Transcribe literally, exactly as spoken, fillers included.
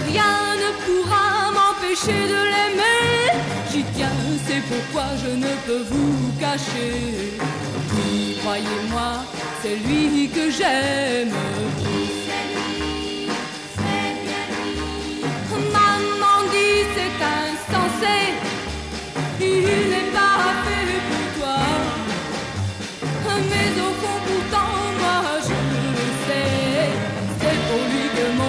rien ne pourra m'empêcher de l'aimer. J'y tiens, c'est pourquoi je ne peux vous cacher. Croyez-moi, c'est lui que j'aime.